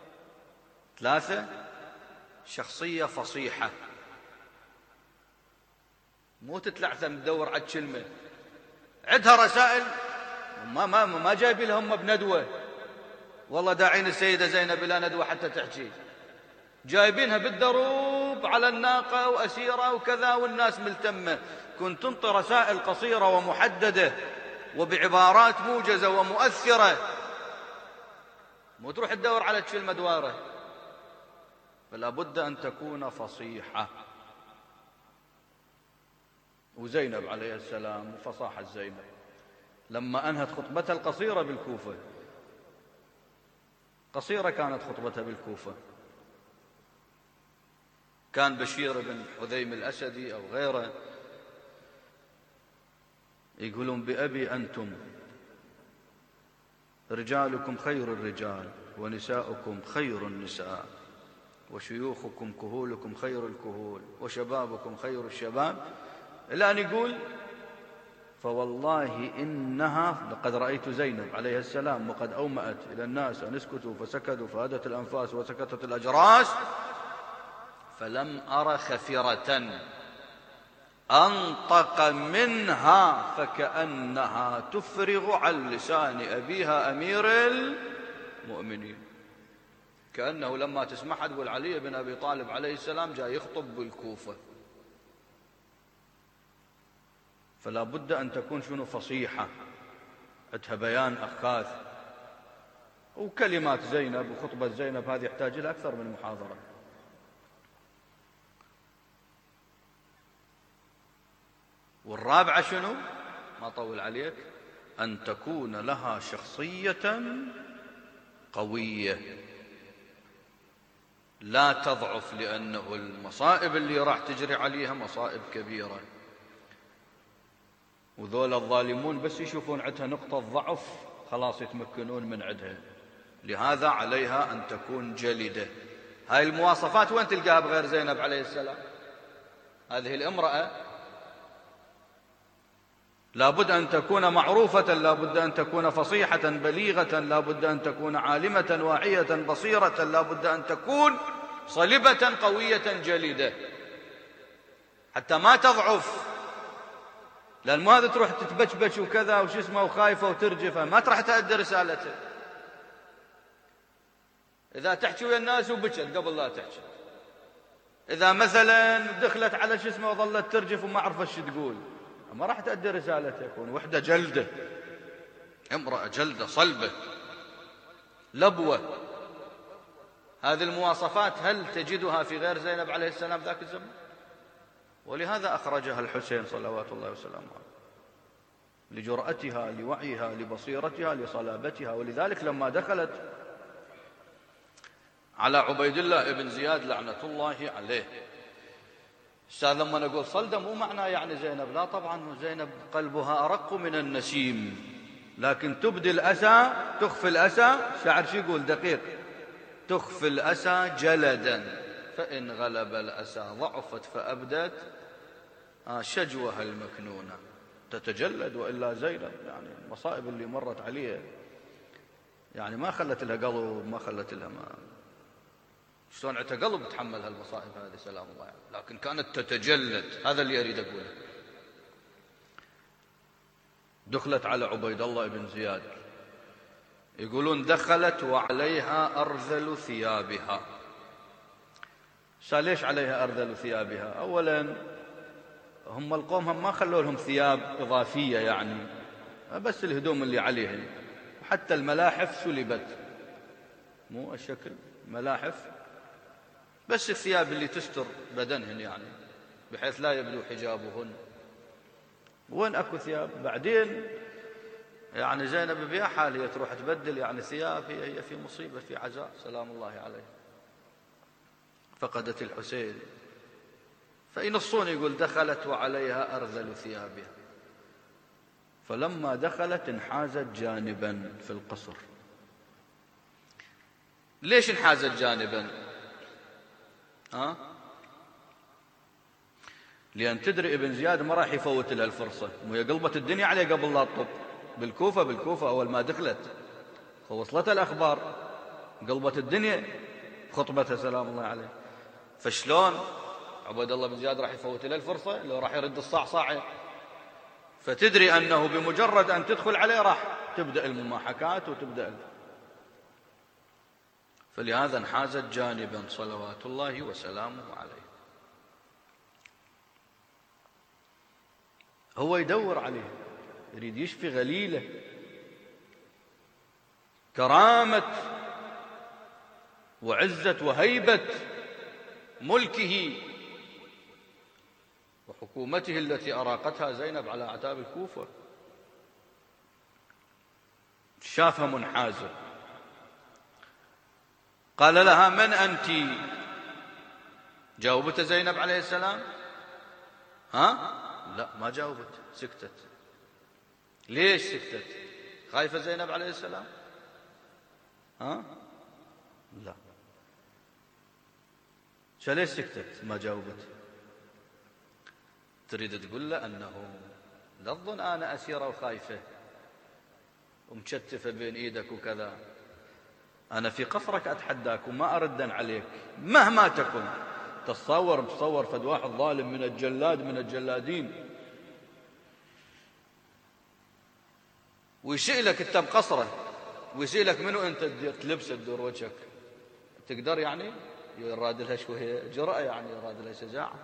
3 شخصية فصيحة، مو تتلعثم تدور على كلمة، عندها رسائل ما جايبين لهم بندوة، والله داعين السيدة زينب إلى ندوة حتى تحكي، جايبينها بالدروب على الناقة وأسيرة وكذا والناس ملتمة. كنت تنطي رسائل قصيرة ومحددة وبعبارات موجزة ومؤثرة، مو تروح تدور على كلمة دوارة. فلا بد أن تكون فصيحة. وزينب عليه السلام وفصاحة زينب لما أنهت خطبتها القصيرة بالكوفة، قصيرة كانت خطبتها بالكوفة، كان بشير بن حذيم الأسدي أو غيره يقولون: بأبي أنتم رجالكم خير الرجال ونساؤكم خير النساء وشيوخكم كهولكم خير الكهول وشبابكم خير الشباب، إلى أن يقول: فوالله إنها لقد رأيت زينب عليه السلام وقد أومأت إلى الناس أن اسكتوا فسكتوا فهدت الأنفاس وسكتت الأجراس، فلم أر خفرة أنطق منها فكأنها تفرغ عن لسان أبيها أمير المؤمنين. كأنه لما تسمعها تقول علي بن أبي طالب عليه السلام جاء يخطب بالكوفة. فلا بد أن تكون شنو فصيحة، عندها بيان أخاذ. وكلمات زينب وخطبة زينب هذه يحتاج إلى أكثر من محاضرة. والرابعة شنو؟ ما طول عليك، أن تكون لها شخصية قوية لا تضعف، لأنه المصائب اللي راح تجري عليها مصائب كبيرة، وذول الظالمون بس يشوفون عندها نقطة ضعف خلاص يتمكنون من عندها. لهذا عليها أن تكون جلدة. هاي المواصفات وين تلقاها بغير زينب عليه السلام؟ هذه الامرأة لابد أن تكون معروفة، لابد أن تكون فصيحة بليغة، لابد أن تكون عالمة واعية بصيرة، لابد أن تكون صلبة قوية جلدة حتى ما تضعف. لأن ما هذا تروح تتبجبج وكذا وش اسمه وخايفة وترجفة، ما تروح تأدي رسالته. إذا تحكي ويا الناس وبكت قبل لا تحكي، إذا مثلا دخلت على شو اسمه وظلت ترجف وما عرفت شو تقول، ما راح تأدي رسالته. يكون وحدة جلدة، امرأة جلدة صلبة لبوة. هذه المواصفات هل تجدها في غير زينب عليه السلام ذاك الزمن؟ ولهذا أخرجها الحسين صلوات الله وسلامه عليه، لجرأتها، لوعيها، لبصيرتها، لصلابتها. ولذلك لما دخلت على عبيد الله بن زياد لعنة الله عليه، أستاذ لما نقول صلدة مو معنى يعني زينب، لا طبعا، زينب قلبها أرق من النسيم، لكن تبدي الأسى، تخفي الأسى. شعر شو يقول دقيق: تخفي الأسى جلدا فإن غلب الأسى ضعفت فأبدت شجوها المكنونة. تتجلد. وإلا زينب يعني المصائب اللي مرت عليها يعني ما خلت لها قلب، ما خلت لها شلون عندها قلب تحمل هالمصائب هذه سلام الله عليه، لكن كانت تتجلد. هذا اللي أريد أقوله. دخلت على عبيد الله بن زياد، يقولون دخلت وعليها أرذل ثيابها. ليش عليها أرذل ثيابها؟ أولا هم القوم ما خلوا لهم ثياب إضافية، يعني بس الهدوم اللي عليهم، وحتى الملاحف سلبت، مو الشكل ملاحف، بس الثياب اللي تستر بدنهن يعني بحيث لا يبدو حجابهن. وين أكو ثياب؟ بعدين يعني زينب بها حال هي تروح تبدل يعني ثياب، هي في مصيبة في عزاء سلام الله عليه، فقدت الحسين. فينصون يقول دخلت وعليها أرذل ثيابها، فلما دخلت انحازت جانبا في القصر. ليش انحازت جانبا؟ لأن تدري ابن زياد ما راح يفوت لها الفرصة، وهي قلبت الدنيا عليه قبل لا تطب بالكوفة أول ما دخلت، فوصلت الأخبار قلبت الدنيا خطبتها سلام الله عليه. فشلون عبيد الله بن زياد راح يفوت له الفرصة لو راح يرد الصاع؟ فتدري أنه بمجرد أن تدخل عليه راح تبدأ المماحكات وتبدأ فلهذا انحازت جانبا صلوات الله وسلامه عليه. هو يدور عليه، يريد يشفي غليله، كرامة وعزة وهيبة ملكه وحكومته التي أراقتها زينب على أعتاب الكوفة. شافها منحازة، قال لها من أنت؟ جاوبت زينب عليه السلام؟ لا ما جاوبت، سكتت. ليش سكتت؟ خايفة زينب عليه السلام؟ لا. ليش سكتت ما جاوبت؟ تريد تقول له أنه لا تظن أنا أسيرة وخايفة ومشتفة بين إيدك وكذا، أنا في قصرك أتحداك وما أردن عليك مهما تكن. تصور فد واحد ظالم من الجلادين ويسألك أنت بقصره، ويسألك منو أنت تلبس تدور وجهك، تقدر يعني؟ يراد لها شوية جرأة، يعني يراد لها شجاعة.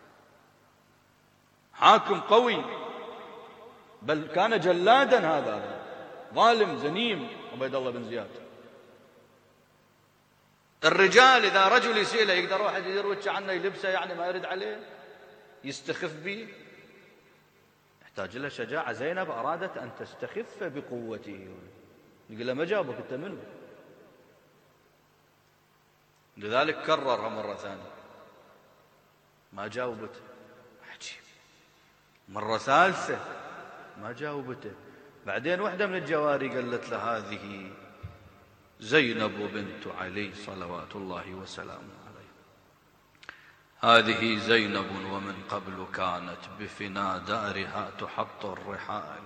حاكم قوي، بل كان جلادا، هذا ظالم زنيم عبيد الله بن زياد. الرجال إذا رجل يسأله يقدر واحد يدير وجهه عنه يلبسه، يعني ما يرد عليه يستخف به، يحتاج لها شجاعة. زينب أرادت أن تستخف بقوته، يقول له ما جابك أنت منه، لذلك كررها مرة ثانية ما جاوبته. عجيب. مرة ثالثة ما جاوبته. بعدين واحدة من الجواري قالت له هذه زينب بنت علي صلوات الله وسلامه عليه، هذه زينب ومن قبل كانت بفنا دارها تحط الرحال.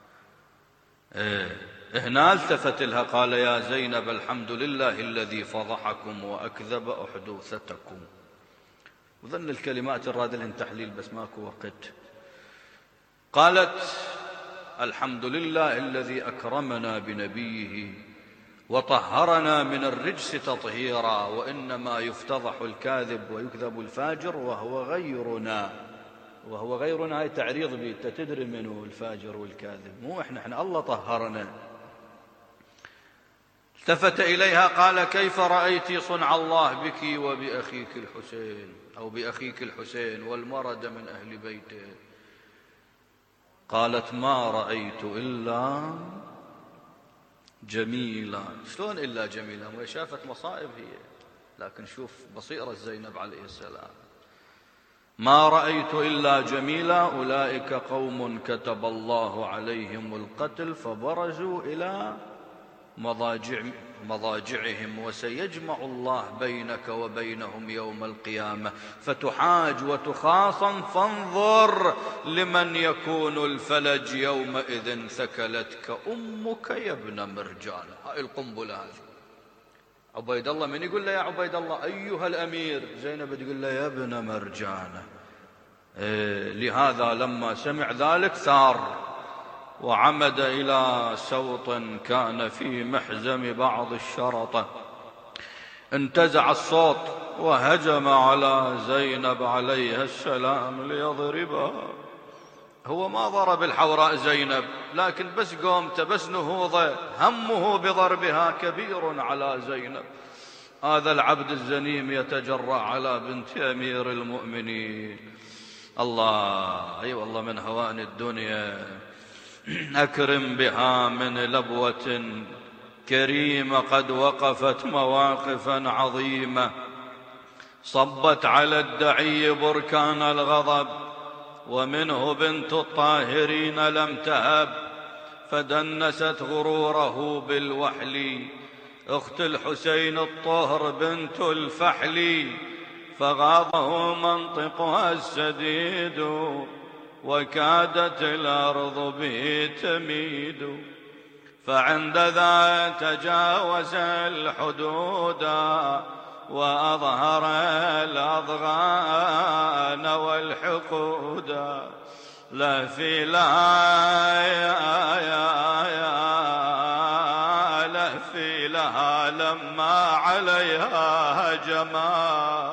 هنا التفت لها قال يا زينب الحمد لله الذي فضحكم وأكذب أحدوثتكم. وظن الكلمات الراد لهن تحليل بس ماكو وقت. قالت الحمد لله الذي أكرمنا بنبيه وطهرنا من الرجس تطهيرا، وإنما يفتضح الكاذب ويكذب الفاجر وهو غيرنا. هاي تعريض بي، تدري منه الفاجر والكاذب، مو احنا الله طهرنا. التفت إليها قال كيف رأيت صنع الله بك وبأخيك الحسين، أو بأخيك الحسين والمرد من أهل بيته؟ قالت ما رأيت إلا جميلة. شلون إلا جميلة؟ وهي شافت مصائب هي، لكن شوف بصيرة زينب عليه السلام. ما رأيت إلا جميلة، أولئك قوم كتب الله عليهم القتل فبرزوا إلى مضاجعهم، وسيجمع الله بينك وبينهم يوم القيامة فتحاج وتخاصم، فانظر لمن يكون الفلج يومئذ ثكلتك أمك يا ابن مرجان. هاي القنبلة هذه. عبيد الله من يقول له يا عبيد الله أيها الأمير؟ زينب تقول له يا ابن مرجانة. لهذا لما سمع ذلك ثار وعمد إلى سوط كان في محزم بعض الشرطة، انتزع الصوت وهجم على زينب عليها السلام ليضربها. هو ما ضرب الحوراء زينب، لكن بس قومته بس نهوضه همه بضربها كبير على زينب. هذا العبد الزنيم يتجرأ على بنت أمير المؤمنين. الله أي والله من هوان الدنيا. أكرم بها من لبوة كريمة قد وقفت مواقفا عظيمة، صبت على الدعي بركان الغضب، ومنه بنت الطاهرين لم تهب، فدنست غروره بالوحل، أخت الحسين الطهر بنت الفحل، فغاضه منطقها السديد، وكادت الأرض به تميد، فعند ذا تجاوز الحدود، وأظهر الأضغان والحقود، لا في لها لما عليها هجما،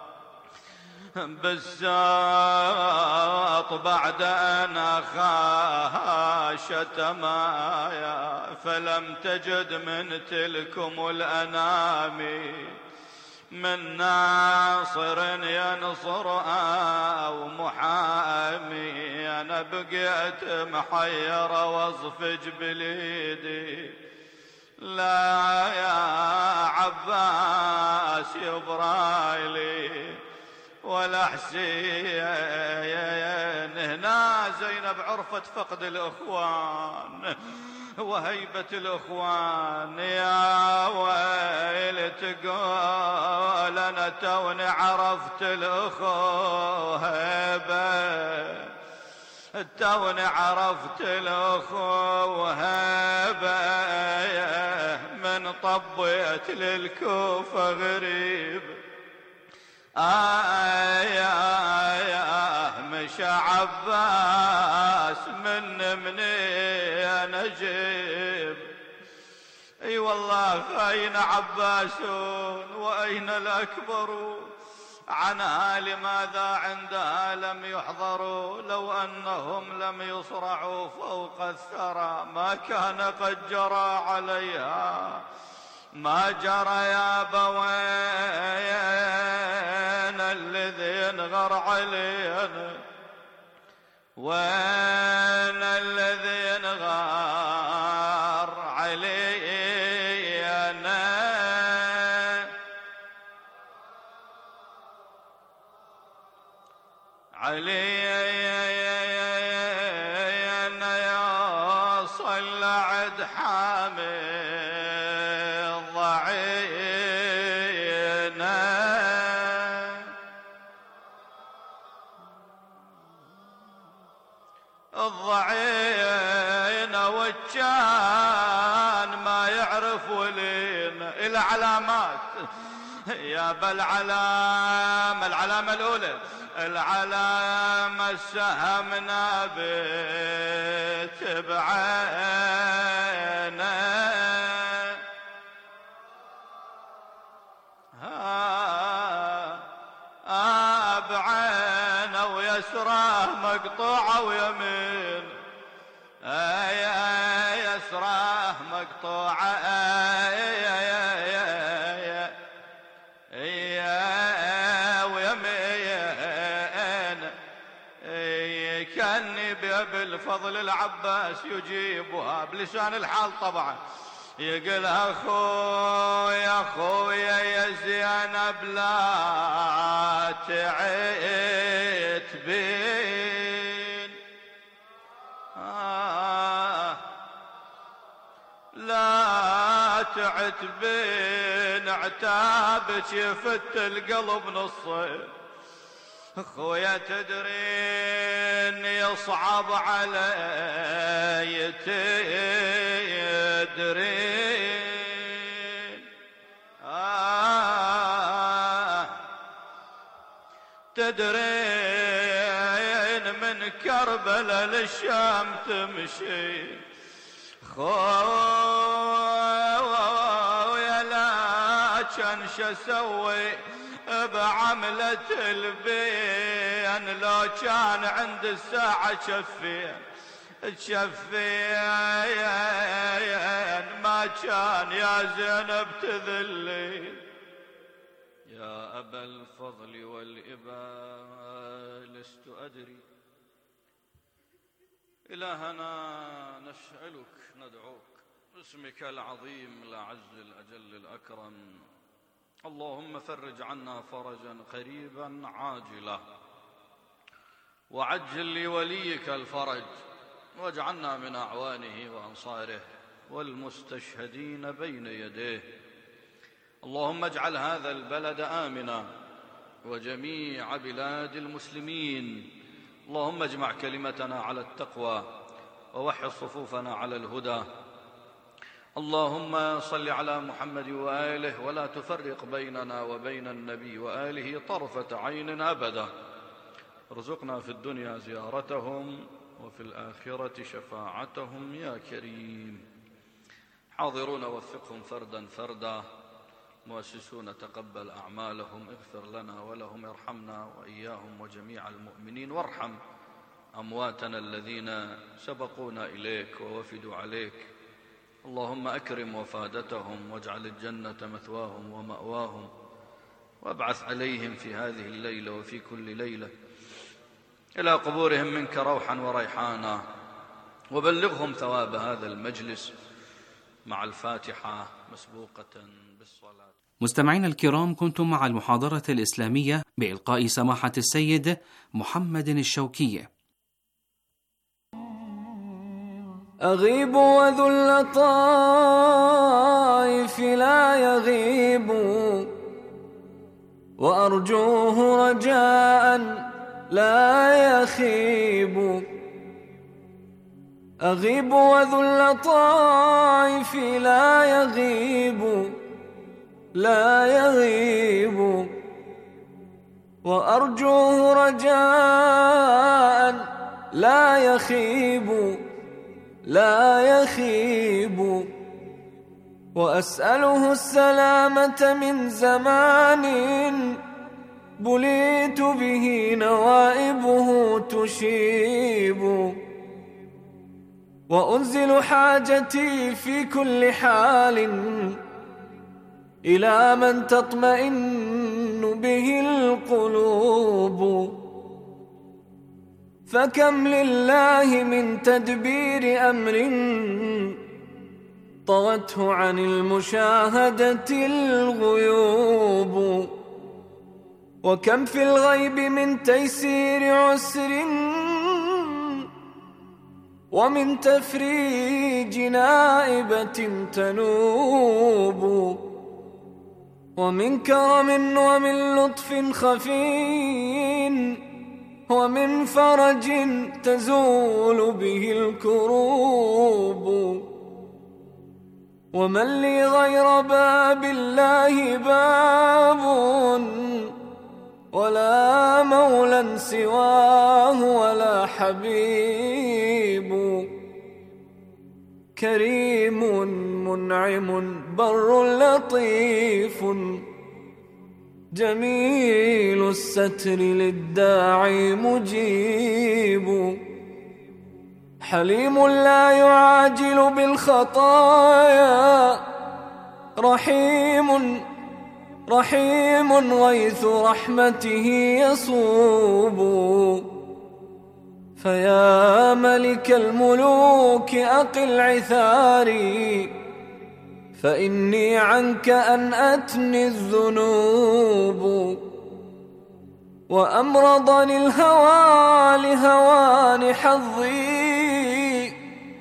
بالساط بعد أن أخاها شتمايا، فلم تجد من تلكم الأنام من ناصر ينصرها أو محامي. أنا بقيت محيرة واصفج بليدي، لا يا عباس يبرايلي ولا حسين. هنا زينب عرفت فقد الإخوان وهيبة الإخوان، يا ويل تقول أنا توني عرفت الأخو هيبة، توني عرفت الأخو هيبة، من طبيت للكوفة غريب. يا مش عباس مني نجيب. اي والله أين عباسون وأين الأكبرون؟ عنها لماذا عندها لم يحضروا؟ لو أنهم لم يصرعوا فوق الثرى ما كان قد جرى عليها ما جرى. يا بوين الذي انغر علينا، وين الذي انغار علينا، علينا يا صل عد حامي الضعينة والجان ما يعرف ولين العلامات. يا بالعلامة العلامة الأولى العلامة السهم نابت بعينه، بعينه ويسراه مقطوعة ويمين، يسراه مقطوعة ويمين. كأني بالفضل العباس يجيبها بلسان الحال طبعا، يقول أخويا أخويا يا زينب لا تعتبين، لا تعتبين، عتابك يفت القلب نصين. أخويا تدرين يصعب علي تدرين، تدرين من كربلاء للشام تمشي. خويا لا كان شسوي بعملة البين، لو كان عند الساعة تشفين ما كان يا زينب تذلي. يا أبا الفضل والإباء لست أدري إلهنا نسألك ندعوك باسمك العظيم الأعز الأجل الأكرم، اللهم فرج عنا فرجا قريبا عاجلا، وعجل لوليك الفرج، واجعلنا من أعوانه وأنصاره والمستشهدين بين يديه. اللهم اجعل هذا البلد آمنا وجميع بلاد المسلمين. اللهم اجمع كلمتنا على التقوى ووحد صفوفنا على الهدى. اللهم صل على محمد وآله ولا تفرق بيننا وبين النبي وآله طرفة عين أبدا. ارزقنا في الدنيا زيارتهم وفي الآخرة شفاعتهم يا كريم. حاضرون وفقهم فردا فردا، مؤسسون تقبل أعمالهم، اغفر لنا ولهم، ارحمنا وإياهم وجميع المؤمنين، وارحم أمواتنا الذين سبقونا إليك ووفدوا عليك. اللهم أكرم وفادتهم واجعل الجنة مثواهم ومأواهم، وابعث عليهم في هذه الليلة وفي كل ليلة إلى قبورهم منك روحا وريحانا، وبلغهم ثواب هذا المجلس مع الفاتحة مسبوقة بالصلاة. مستمعين الكرام، كنتم مع المحاضرة الإسلامية بإلقاء سماحة السيد محمد الشوكي. أغيب وذو اللطائف لا يغيب، وأرجوه رجاء لا يخيب. أغيب وذو اللطائف لا يغيب، لا يغيب، وأرجوه رجاء لا يخيب، لا يخيب. وأسأله السلامة من زمان بليت به نوائبه تشيب، وأنزل حاجتي في كل حال إلى من تطمئن به القلوب. فكم لله من تدبير أمر طوته عن المشاهدة الغيوب، وكم في الغيب من تيسير عسر ومن تفريج نائبة تنوب، ومن كرم ومن لطف خفي ومن فرج تزول به الكروب. ومن لي غير باب الله باب، ولا مولى سواه ولا حبيب. كريم منعم بر لطيف، جميل الستر للداعي مجيب. حليم لا يعاجل بالخطايا، رحيم غيث رحمته يصوب. فيا ملك الملوك أقل عثاري، فإني عنك أنأتني الذنوب. وأمرضني الهوى لهوان حظي،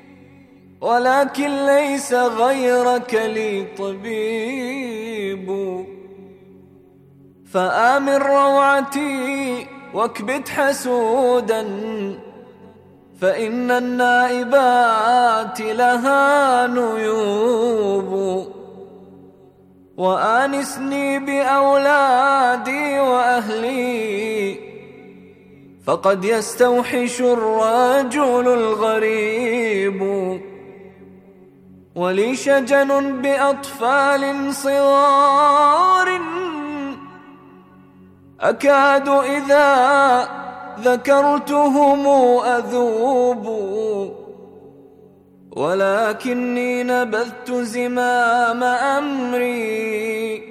ولكن ليس غيرك لي طبيب. فآمن روعتي واكبت حسودا، فإن النائبات لها نيوب. وآنسني بأولادي وأهلي، فقد يستوحش الرجل الغريب. ولي شجن بأطفال صغار، أكاد إذا ذكرتهم أذوب. ولكني نبذت زمام أمري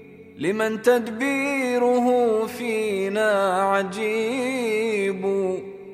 لمن تدبيره فينا عجيب.